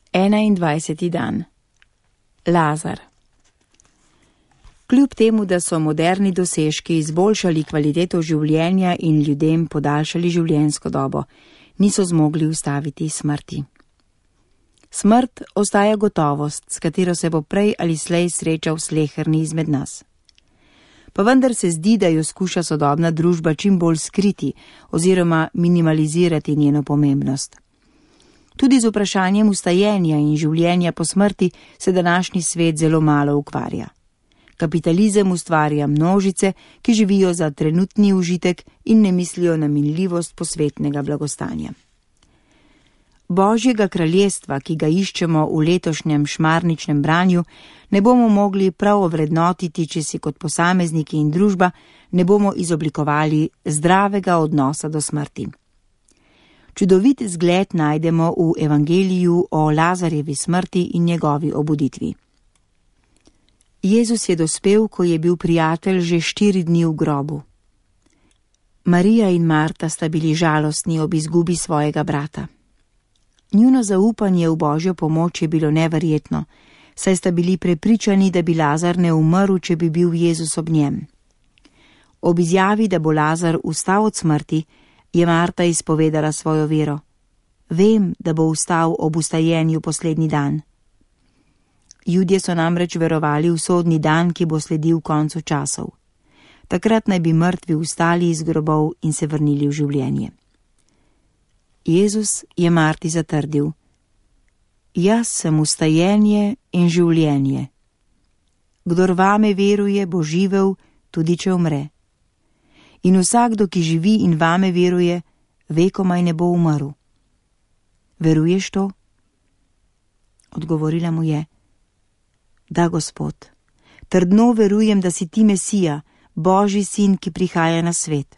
21. dan. Lazar. Kljub temu, da so moderni dosežki izboljšali kvaliteto življenja in ljudem podaljšali življenjsko dobo, niso zmogli ustaviti smrti. Smrt ostaja gotovost, s katero se bo prej ali slej srečal sleherni izmed nas. Pa vendar se zdi, da jo skuša sodobna družba čim bolj skriti oziroma minimalizirati njeno pomembnost. Tudi z vprašanjem ustajenja in življenja po smrti se današnji svet zelo malo ukvarja. Kapitalizem ustvarja množice, ki živijo za trenutni užitek in ne mislijo na minljivost posvetnega blagostanja. Božjega kraljestva, ki ga iščemo v letošnjem šmarničnem branju, ne bomo mogli prav ovrednotiti, če si kot posamezniki in družba ne bomo izoblikovali zdravega odnosa do smrti. Čudovit zgled najdemo v evangeliju o Lazarjevi smrti in njegovi obuditvi. Jezus je dospel, ko je bil prijatelj že 4 dni v grobu. Marija in Marta sta bili žalostni ob izgubi svojega brata. Njuno zaupanje v Božjo pomoč je bilo neverjetno, saj sta bili prepričani, da bi Lazar ne umrl, če bi bil Jezus ob njem. Ob izjavi, da bo Lazar vstal od smrti, je Marta izpovedala svojo vero. Vem, da bo vstal ob vstajenju poslednji dan. Judje so namreč verovali v sodni dan, ki bo sledil koncu časov. Takrat naj bi mrtvi vstali iz grobov in se vrnili v življenje. Jezus je Marti zatrdil: Jaz sem vstajenje in življenje. Kdor vame veruje, bo živel, tudi če umre. In vsakdo, ki živi in vame veruje, vekomaj ne bo umrl. Veruješ to? Odgovorila mu je: Da, Gospod, trdno verujem, da si ti Mesija, Božji sin, ki prihaja na svet.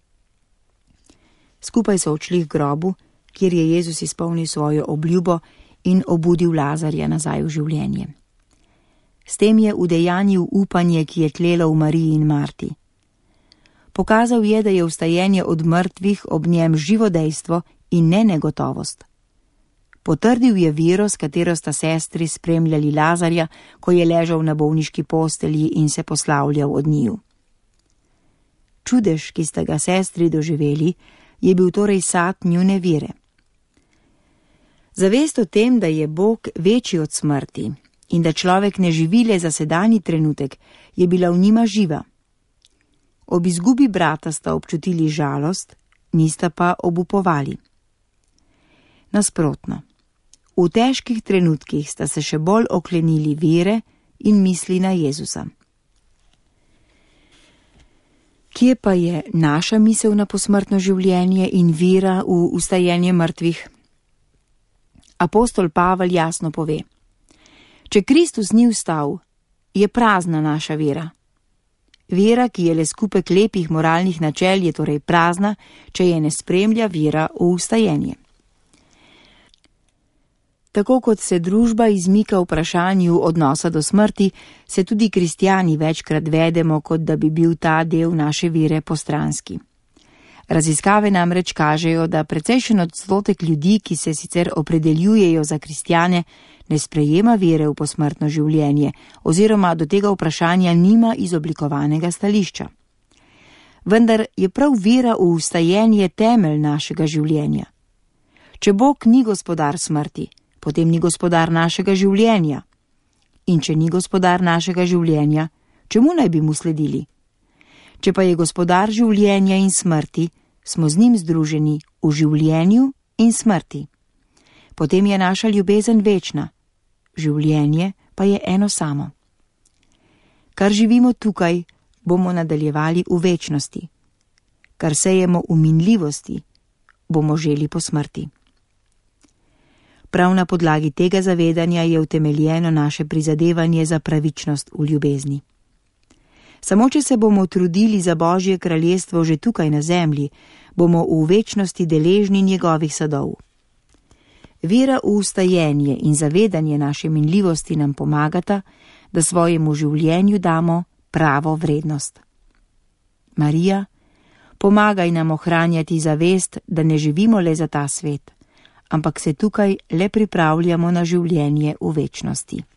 Skupaj so odšli k grobu, kjer je Jezus izpolnil svojo obljubo in obudil Lazarja nazaj v življenje. S tem je udejanil upanje, ki je tlelo v Mariji in Marti. Pokazal je, da je vstajenje od mrtvih ob njem živo dejstvo in ne negotovost. Potrdil je vero, s katero sta sestri spremljali Lazarja, ko je ležal na bolniški postelji in se poslavljal od njiju. Čudež, ki sta ga sestri doživeli, je bil torej sad njune vere. Zavest o tem, da je Bog večji od smrti in da človek ne živi le za sedanji trenutek, je bila v njima živa. Ob izgubi brata sta občutili žalost, nista pa obupovali. Nasprotno, v težkih trenutkih sta se še bolj oklenili vere in misli na Jezusa. Kje pa je naša misel na posmrtno življenje in vera v vstajenje mrtvih? Apostol Pavel jasno pove: Če Kristus ni vstal, je prazna naša vera. Vera, ki je le skupek lepih moralnih načel, je torej prazna, če je ne spremlja vera v vstajenje. Tako kot se družba izmika vprašanju odnosa do smrti, se tudi kristjani večkrat vedemo, kot da bi bil ta del naše vere postranski. Raziskave namreč kažejo, da precejšen odstotek ljudi, ki se sicer opredeljujejo za kristjane, ne sprejema vere v posmrtno življenje oziroma do tega vprašanja nima izoblikovanega stališča. Vendar je prav vera v vstajenje temelj našega življenja. Če Bog ni gospodar smrti, potem ni gospodar našega življenja. In če ni gospodar našega življenja, čemu naj bi mu sledili? Če pa je gospodar življenja in smrti, smo z njim združeni v življenju in smrti. Potem je naša ljubezen večna, življenje pa je eno samo. Kar živimo tukaj, bomo nadaljevali v večnosti. Kar sejemo v minljivosti, bomo želi po smrti. Prav na podlagi tega zavedanja je utemeljeno naše prizadevanje za pravičnost v ljubezni. Samo če se bomo trudili za Božje kraljestvo že tukaj na zemlji, bomo v večnosti deležni njegovih sadov. Vera v vstajenje in zavedanje naše minljivosti nam pomagata, da svojemu življenju damo pravo vrednost. Marija, pomagaj nam ohranjati zavest, da ne živimo le za ta svet, ampak se tukaj le pripravljamo na življenje v večnosti.